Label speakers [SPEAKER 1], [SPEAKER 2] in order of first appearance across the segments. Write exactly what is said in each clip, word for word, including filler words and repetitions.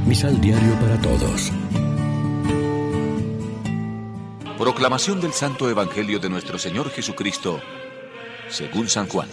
[SPEAKER 1] Misal Diario para Todos.
[SPEAKER 2] Proclamación del Santo Evangelio de nuestro Señor Jesucristo, según San Juan.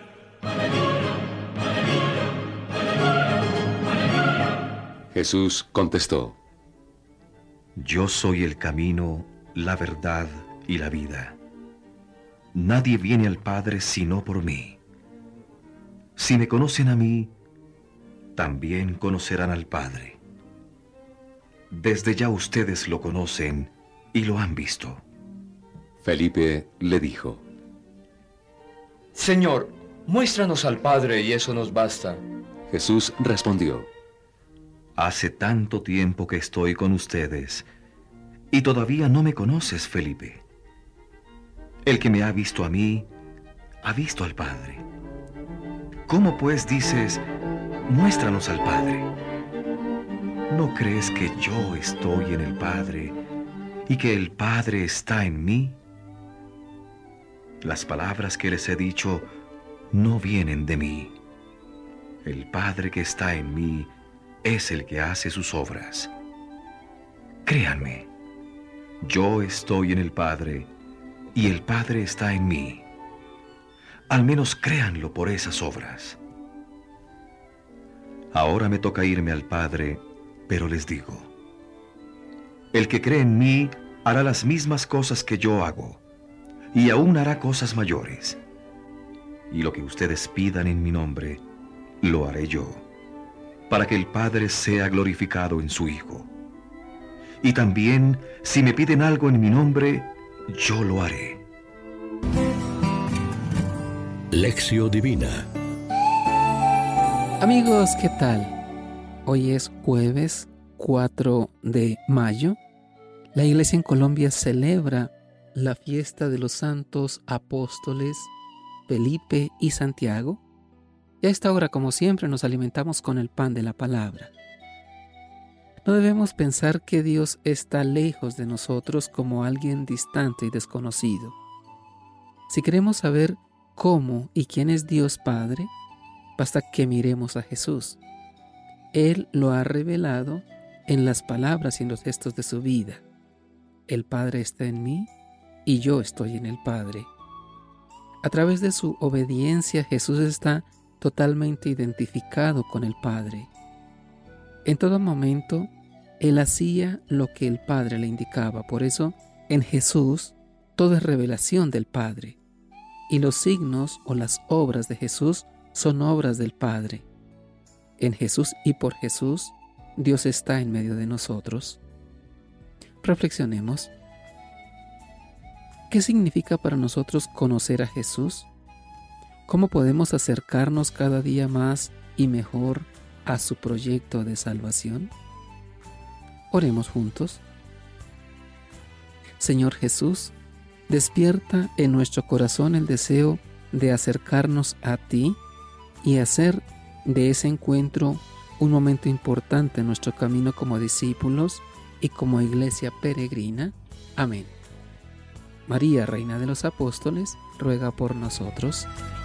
[SPEAKER 3] Jesús contestó:
[SPEAKER 4] Yo soy el camino, la verdad y la vida. Nadie viene al Padre sino por mí. Si me conocen a mí, también conocerán al Padre. Desde ya ustedes lo conocen y lo han visto.
[SPEAKER 3] Felipe le dijo:
[SPEAKER 5] Señor, muéstranos al Padre y eso nos basta.
[SPEAKER 3] Jesús respondió:
[SPEAKER 4] Hace tanto tiempo que estoy con ustedes, y todavía no me conoces, Felipe. El que me ha visto a mí, ha visto al Padre. ¿Cómo pues dices, muéstranos al Padre? ¿No crees que yo estoy en el Padre y que el Padre está en mí? Las palabras que les he dicho no vienen de mí. El Padre que está en mí es el que hace sus obras. Créanme, yo estoy en el Padre y el Padre está en mí. Al menos créanlo por esas obras. Ahora me toca irme al Padre, pero les digo: el que cree en mí hará las mismas cosas que yo hago, y aún hará cosas mayores. Y lo que ustedes pidan en mi nombre, lo haré yo, para que el Padre sea glorificado en su Hijo. Y también, si me piden algo en mi nombre, yo lo haré.
[SPEAKER 1] Lección Divina.
[SPEAKER 6] Amigos, ¿qué tal? Hoy es jueves cuatro de mayo. La Iglesia en Colombia celebra la fiesta de los santos apóstoles Felipe y Santiago. Y a esta hora, como siempre, nos alimentamos con el pan de la palabra. No debemos pensar que Dios está lejos de nosotros como alguien distante y desconocido. Si queremos saber cómo y quién es Dios Padre, basta que miremos a Jesús. Él lo ha revelado en las palabras y en los gestos de su vida. El Padre está en mí y yo estoy en el Padre. A través de su obediencia, Jesús está totalmente identificado con el Padre. En todo momento, Él hacía lo que el Padre le indicaba. Por eso, en Jesús, todo es revelación del Padre. Y los signos o las obras de Jesús son obras del Padre. En Jesús y por Jesús, Dios está en medio de nosotros. Reflexionemos. ¿Qué significa para nosotros conocer a Jesús? ¿Cómo podemos acercarnos cada día más y mejor a su proyecto de salvación? Oremos juntos. Señor Jesús, despierta en nuestro corazón el deseo de acercarnos a ti y hacer de ese encuentro un momento importante en nuestro camino como discípulos y como iglesia peregrina. Amén. María, Reina de los Apóstoles, ruega por nosotros.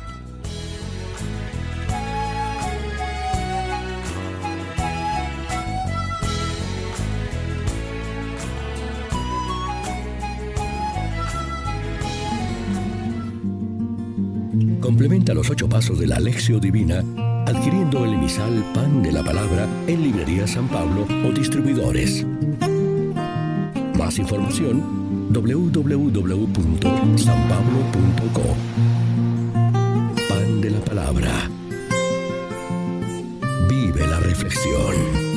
[SPEAKER 1] Complementa los ocho pasos de la Lección Divina adquiriendo el emisal Pan de la Palabra en Librería San Pablo o distribuidores. Más información: doble u doble u doble u punto san pablo punto co. Pan de la Palabra. Vive la reflexión.